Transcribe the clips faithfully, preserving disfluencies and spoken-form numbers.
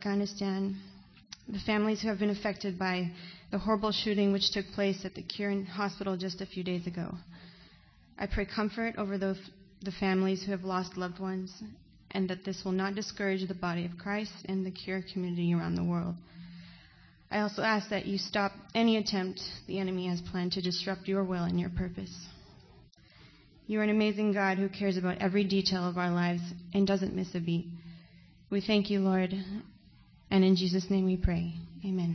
Afghanistan, the families who have been affected by the horrible shooting which took place at the Kirin Hospital just a few days ago. I pray comfort over those, the families who have lost loved ones, and that this will not discourage the body of Christ and the Cure community around the world. I also ask that you stop any attempt the enemy has planned to disrupt your will and your purpose. You are an amazing God who cares about every detail of our lives and doesn't miss a beat. We thank you, Lord, and in Jesus' name we pray. Amen.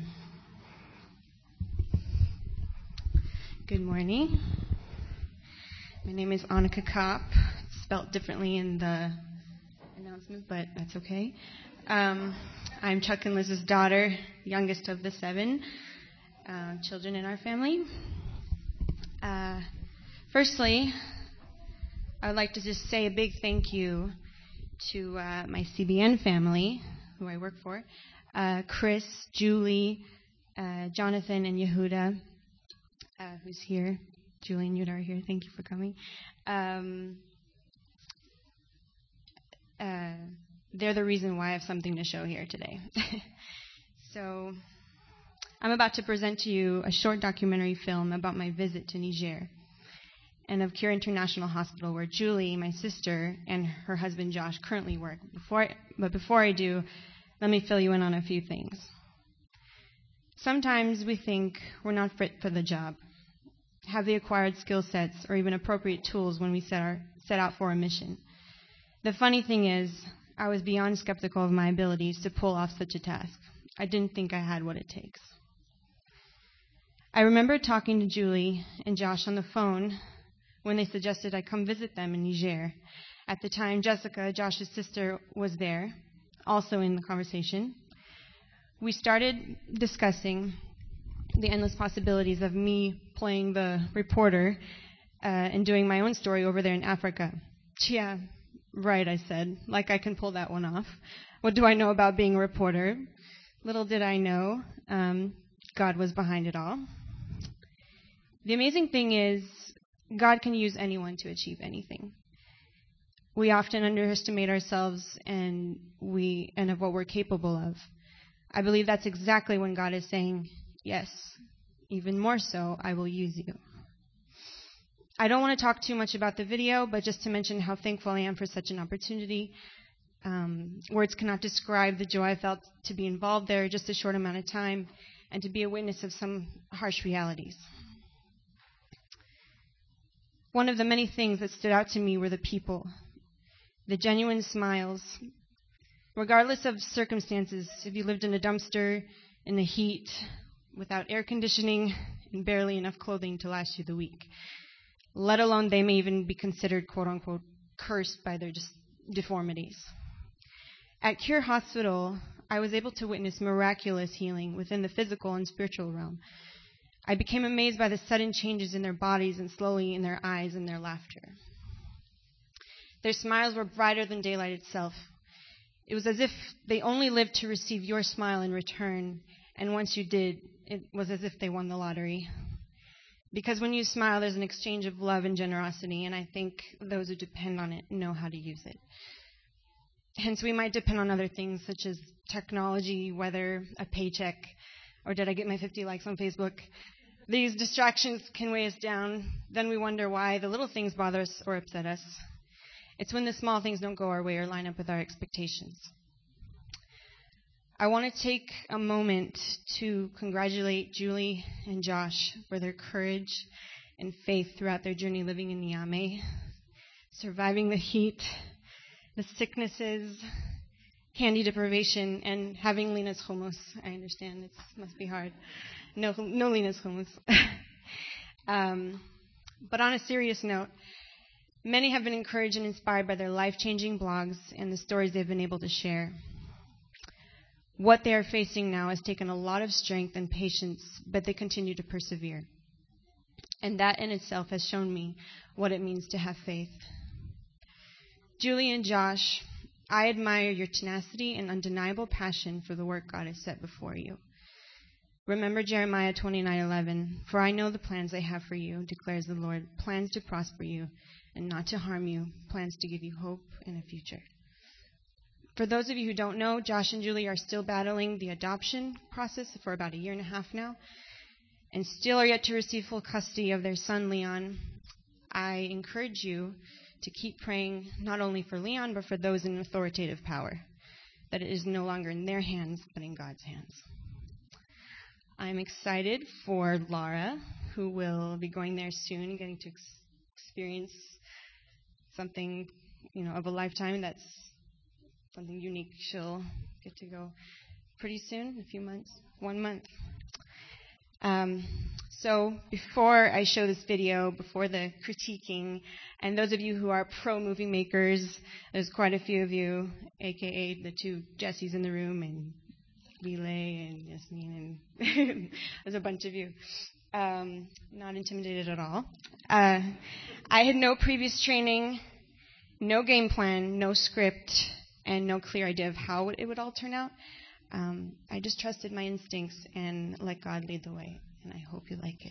Good morning. My name is Annika Kopp. It's spelled differently in the announcement, but that's okay. Um, I'm Chuck and Liz's daughter, youngest of the seven uh, children in our family. Uh, firstly, I would like to just say a big thank you to uh, my C B N family, who I work for, uh, Chris, Julie, uh, Jonathan, and Yehuda, uh, who's here. Julie and Yehuda are here. Thank you for coming. Um, uh, they're the reason why I have something to show here today. So, I'm about to present to you a short documentary film about my visit to Niger and of Cure International Hospital, where Julie, my sister, and her husband Josh currently work. Before I, but before I do, let me fill you in on a few things. Sometimes we think we're not fit for the job, have the acquired skill sets, or even appropriate tools when we set, our, set out for a mission. The funny thing is, I was beyond skeptical of my abilities to pull off such a task. I didn't think I had what it takes. I remember talking to Julie and Josh on the phone when they suggested I come visit them in Niger. At the time, Jessica, Josh's sister, was there, also in the conversation. We started discussing the endless possibilities of me playing the reporter uh, and doing my own story over there in Africa. Yeah, right, I said, like I can pull that one off. What do I know about being a reporter? Little did I know, um, God was behind it all. The amazing thing is, God can use anyone to achieve anything. We often underestimate ourselves and we and of what we're capable of. I believe that's exactly when God is saying, yes, even more so, I will use you. I don't want to talk too much about the video, but just to mention how thankful I am for such an opportunity. Um, words cannot describe the joy I felt to be involved there just a short amount of time and to be a witness of some harsh realities. One of the many things that stood out to me were the people, the genuine smiles. Regardless of circumstances, if you lived in a dumpster, in the heat, without air conditioning, and barely enough clothing to last you the week, let alone they may even be considered, quote-unquote, cursed by their dis- deformities. At Cure Hospital, I was able to witness miraculous healing within the physical and spiritual realm. I became amazed by the sudden changes in their bodies and slowly in their eyes and their laughter. Their smiles were brighter than daylight itself. It was as if they only lived to receive your smile in return, and once you did, it was as if they won the lottery. Because when you smile, there's an exchange of love and generosity, and I think those who depend on it know how to use it. Hence, we might depend on other things such as technology, weather, a paycheck, or did I get my fifty likes on Facebook? These distractions can weigh us down. Then we wonder why the little things bother us or upset us. It's when the small things don't go our way or line up with our expectations. I want to take a moment to congratulate Julie and Josh for their courage and faith throughout their journey living in Niamey, surviving the heat, the sicknesses, candy deprivation, and having Lena's hummus. I understand it must be hard. No, no Lena's hummus. um, but on a serious note, many have been encouraged and inspired by their life-changing blogs and the stories they've been able to share. What they are facing now has taken a lot of strength and patience, but they continue to persevere. And that in itself has shown me what it means to have faith. Julie and Josh, I admire your tenacity and undeniable passion for the work God has set before you. Remember Jeremiah twenty-nine eleven, for I know the plans I have for you, declares the Lord, plans to prosper you and not to harm you, plans to give you hope and a future. For those of you who don't know, Josh and Julie are still battling the adoption process for about a year and a half now, and still are yet to receive full custody of their son, Leon. I encourage you to keep praying not only for Leon, but for those in authoritative power, that it is no longer in their hands, but in God's hands. I'm excited for Laura, who will be going there soon, getting to ex- experience something, you know, of a lifetime. That's something unique. She'll get to go pretty soon, a few months, one month. Um, so before I show this video, before the critiquing, and those of you who are pro movie makers, there's quite a few of you, a k a the two Jessies in the room, and Lile and Yasmin, and there's a bunch of you. Um, not intimidated at all. Uh, I had no previous training, no game plan, no script, and no clear idea of how it would all turn out. Um, I just trusted my instincts and let God lead the way, and I hope you like it.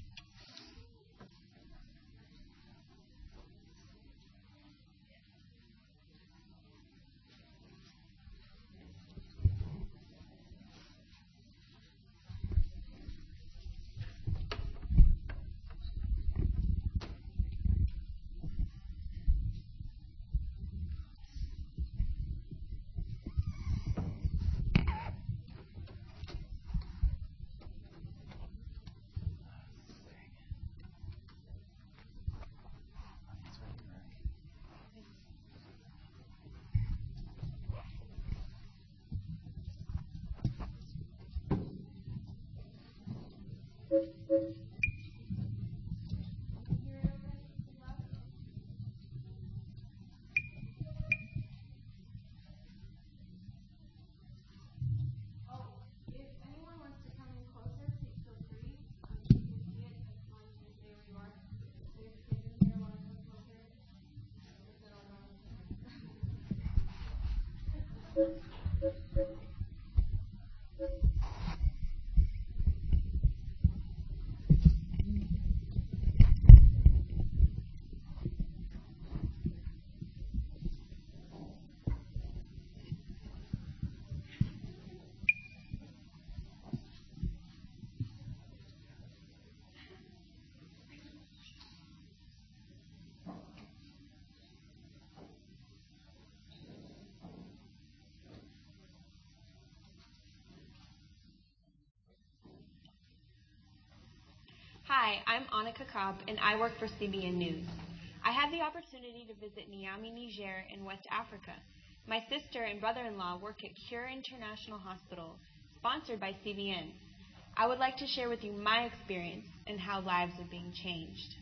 Hi, I'm Annika Cobb, and I work for C B N News. I had the opportunity to visit Niamey, Niger in West Africa. My sister and brother-in-law work at Cure International Hospital, sponsored by C B N. I would like to share with you my experience and how lives are being changed.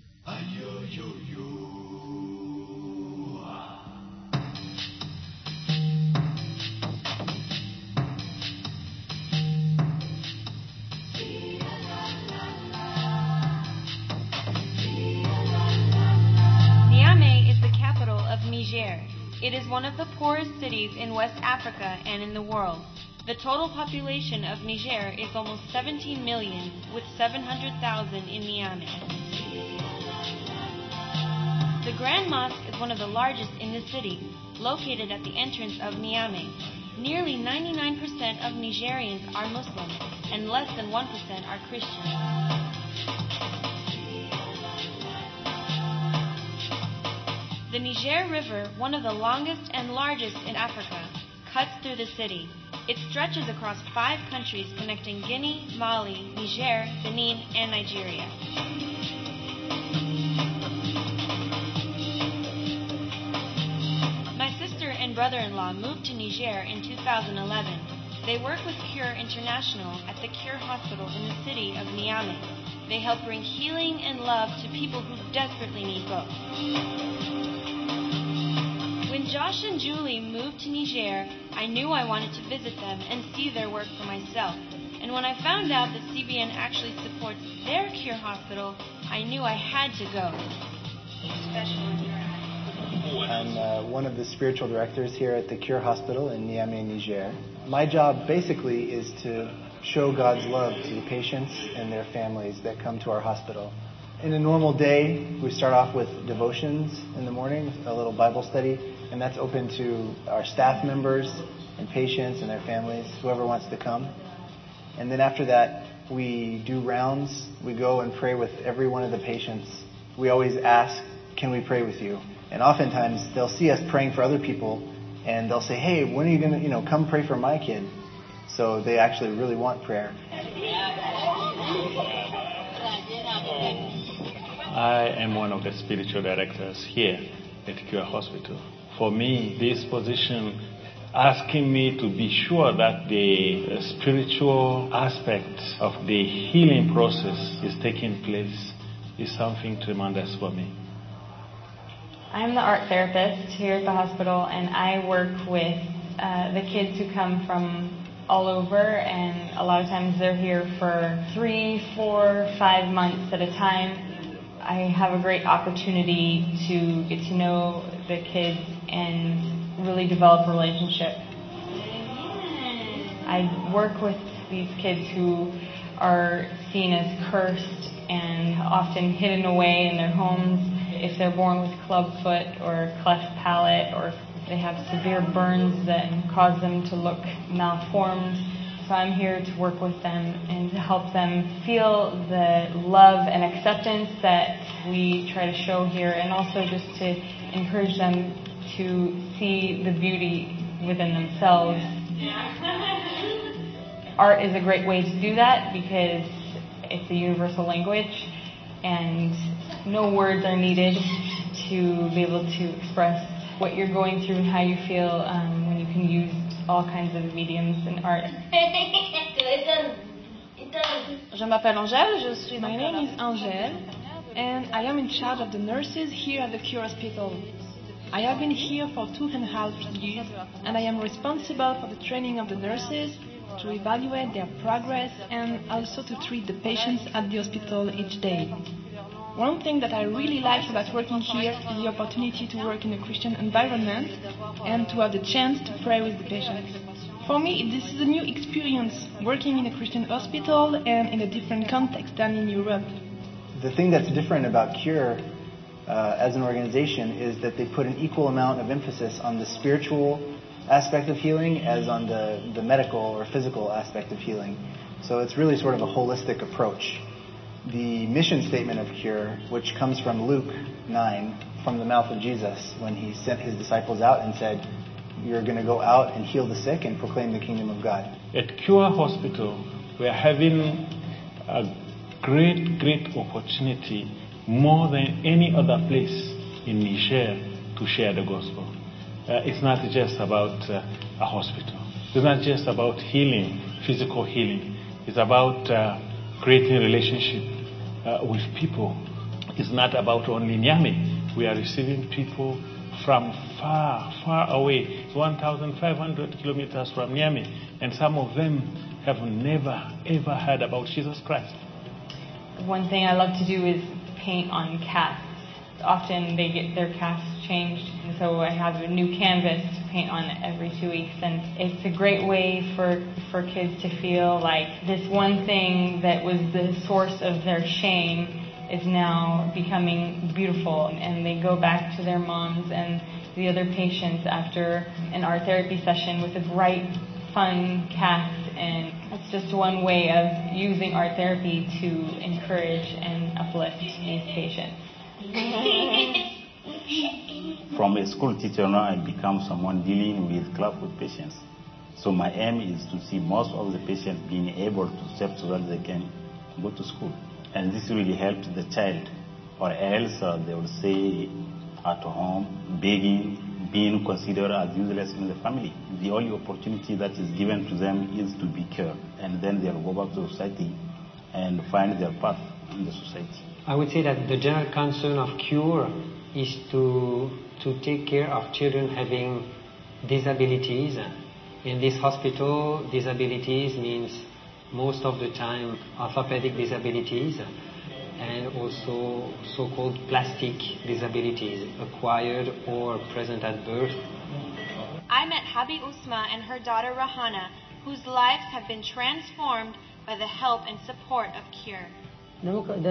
Niger. It is one of the poorest cities in West Africa and in the world. The total population of Niger is almost seventeen million, with seven hundred thousand in Niamey. The Grand Mosque is one of the largest in the city, located at the entrance of Niamey. Nearly ninety-nine percent of Nigerians are Muslim, and less than one percent are Christian. The Niger River, one of the longest and largest in Africa, cuts through the city. It stretches across five countries connecting Guinea, Mali, Niger, Benin, and Nigeria. My sister and brother-in-law moved to Niger in two thousand eleven. They work with Cure International at the Cure Hospital in the city of Niamey. They help bring healing and love to people who desperately need both. When Josh and Julie moved to Niger, I knew I wanted to visit them and see their work for myself. And when I found out that C B N actually supports their Cure Hospital, I knew I had to go. I'm uh, one of the spiritual directors here at the Cure Hospital in Niamey, Niger. My job basically is to show God's love to the patients and their families that come to our hospital. In a normal day, we start off with devotions in the morning, a little Bible study. and that's open to our staff members and patients and their families, whoever wants to come. And then after that, we do rounds. We go and pray with every one of the patients. We always ask, can we pray with you? And oftentimes they'll see us praying for other people, and they'll say, hey, when are you going to, you know, come pray for my kid? So they actually really want prayer. I am one of the spiritual directors here at Cure Hospital. For me, this position asking me to be sure that the spiritual aspect of the healing process is taking place is something tremendous for me. I'm the art therapist here at the hospital, and I work with uh, the kids who come from all over, and a lot of times they're here for three, four, five months at a time. I have a great opportunity to get to know the kids and really develop a relationship. I work with these kids who are seen as cursed and often hidden away in their homes. If they're born with clubfoot or cleft palate, or if they have severe burns that cause them to look malformed. So I'm here to work with them and to help them feel the love and acceptance that we try to show here, and also just to encourage them to see the beauty within themselves. Art is a great way to do that because it's a universal language, and no words are needed to be able to express what you're going through and how you feel um, when you can use all kinds of mediums in art. Je m'appelle Angèle, je suis My name is Angèle, and I am in charge of the nurses here at the Cure Hospital. I have been here for two and a half years, and I am responsible for the training of the nurses, to evaluate their progress, and also to treat the patients at the hospital each day. One thing that I really like about working here is the opportunity to work in a Christian environment and to have the chance to pray with the patients. For me, this is a new experience, working in a Christian hospital and in a different context than in Europe. The thing that's different about Cure uh, as an organization is that they put an equal amount of emphasis on the spiritual aspect of healing as on the, the medical or physical aspect of healing. So it's really sort of a holistic approach. The mission statement of Cure, which comes from Luke nine, from the mouth of Jesus, when he sent his disciples out and said, you're going to go out and heal the sick and proclaim the kingdom of God. At Cure Hospital, we are having a great, great opportunity, more than any other place in Niger, to share the gospel. Uh, it's not just about uh, a hospital. It's not just about healing, physical healing. It's about uh, creating a relationship uh, with people. It's not about only Niamey. We are receiving people from far, far away. It's one thousand five hundred kilometers from Niamey. And some of them have never, ever heard about Jesus Christ. One thing I love to do is paint on casts. Often they get their casts changed, and so I have a new canvas to paint on every two weeks. And it's a great way for, for kids to feel like this one thing that was the source of their shame is now becoming beautiful. And they go back to their moms and the other patients after an art therapy session with a bright, fun cast. And it's just one way of using art therapy to encourage and uplift these patients. From a school teacher now, I become someone dealing with clubfoot patients. So my aim is to see most of the patients being able to step so that they can go to school. And this really helps the child, or else uh, they will stay at home begging, being considered as useless in the family. The only opportunity that is given to them is to be cured, and then they'll go back to society and find their path in the society. I would say that the general concern of Cure is to to take care of children having disabilities. In this hospital, disabilities means most of the time orthopedic disabilities and also so-called plastic disabilities, acquired or present at birth. I met Habi Usma and her daughter Rahana, whose lives have been transformed by the help and support of Cure.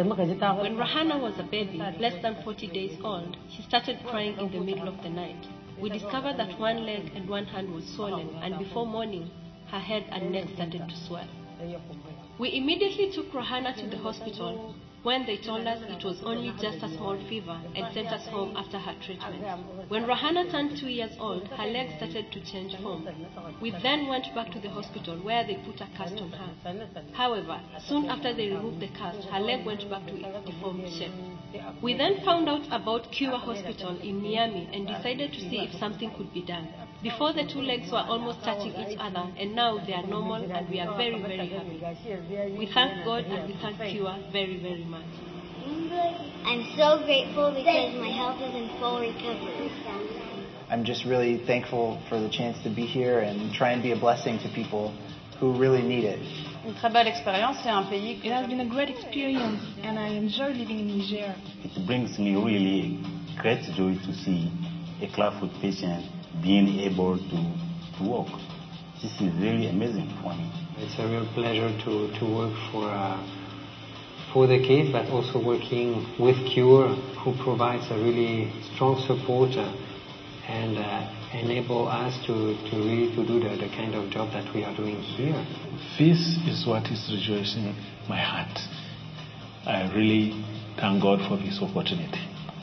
When Rahana was a baby, less than forty days old, she started crying in the middle of the night. We discovered that one leg and one hand was swollen, and before morning, her head and neck started to swell. We immediately took Rohana to the hospital when they told us it was only just a small fever and sent us home after her treatment. When Rohana turned two years old, her legs started to change form. We then went back to the hospital where they put a cast on her. However, soon after they removed the cast, her leg went back to its deformed shape. We then found out about Cure Hospital in Niamey and decided to see if something could be done. Before, the two legs were almost touching each other, and now they are normal, and we are very, very happy. We thank God and we thank Cure very, very much. I'm so grateful because my health is in full recovery. I'm just really thankful for the chance to be here and try and be a blessing to people who really need it. Une très belle expérience, c'est un pays. It has been a great experience, and I enjoy living in Niger. It brings me really great joy to see a clubfoot patient being able to, to walk. This is really amazing for me. It's a real pleasure to, to work for uh, for the kids, but also working with Cure, who provides a really strong support uh, and uh, enable us to, to really to do the, the kind of job that we are doing here. This is what is rejoicing my heart. I really thank God for this opportunity.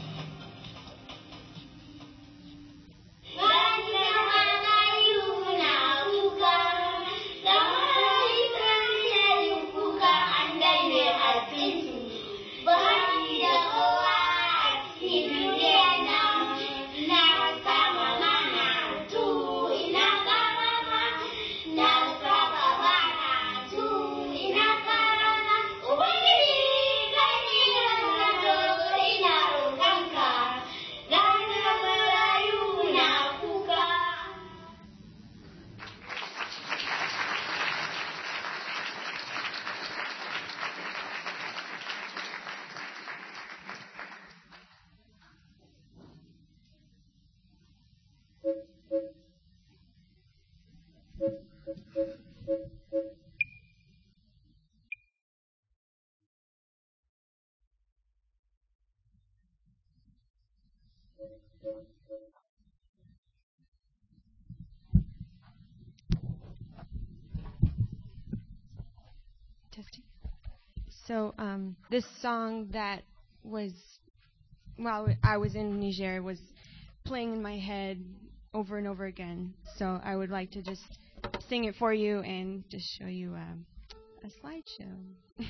So um, this song that was, while I was in Niger, was playing in my head over and over again. So I would like to just sing it for you and just show you um, a slideshow.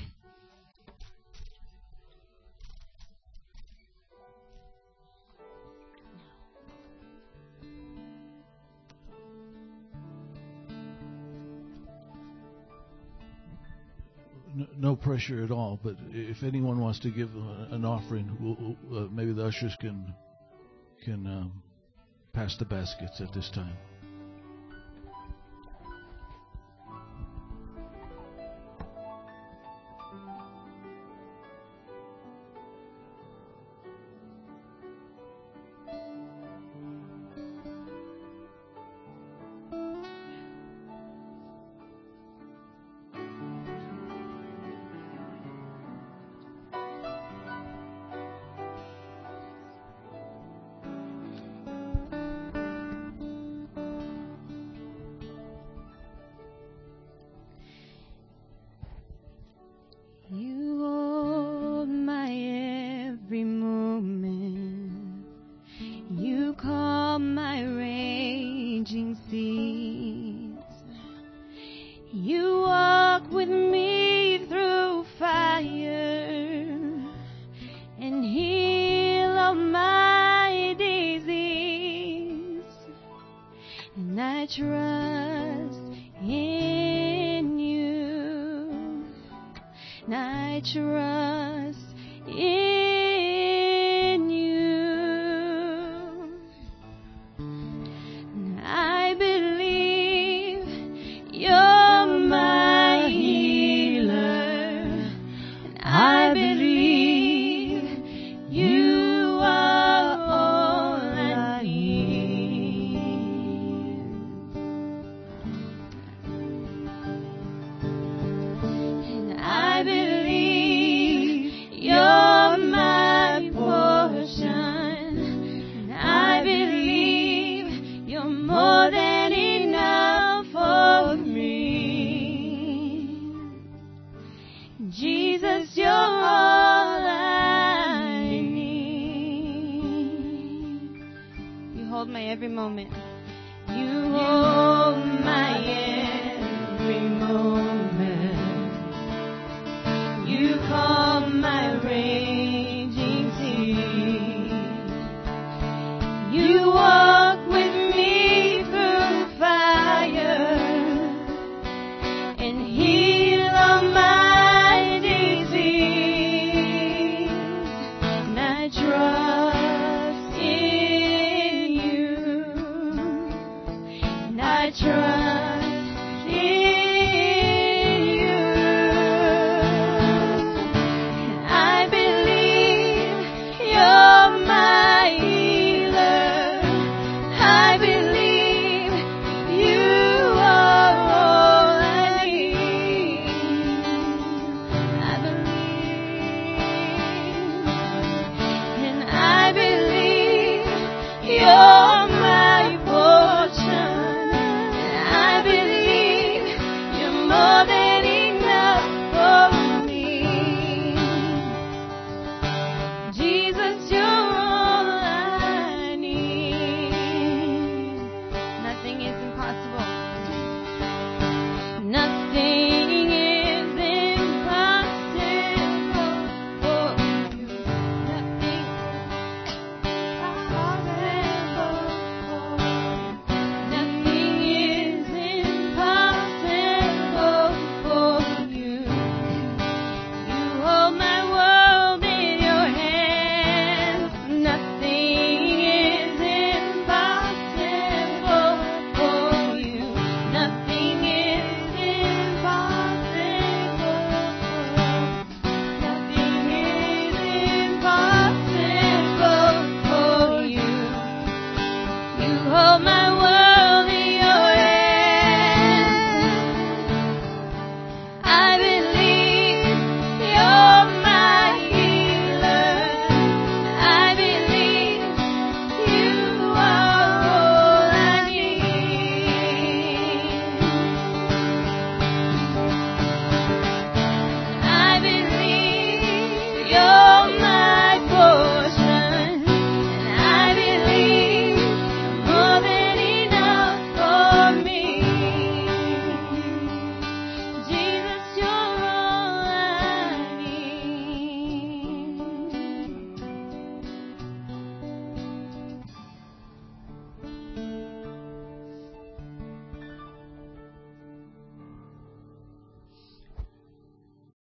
No pressure at all, but if anyone wants to give uh, an offering, we'll, uh, maybe the ushers can can um, pass the baskets at this time. I believe you're every moment. You hold my every moment. You calm my raging sea. You walk with me through fire and hear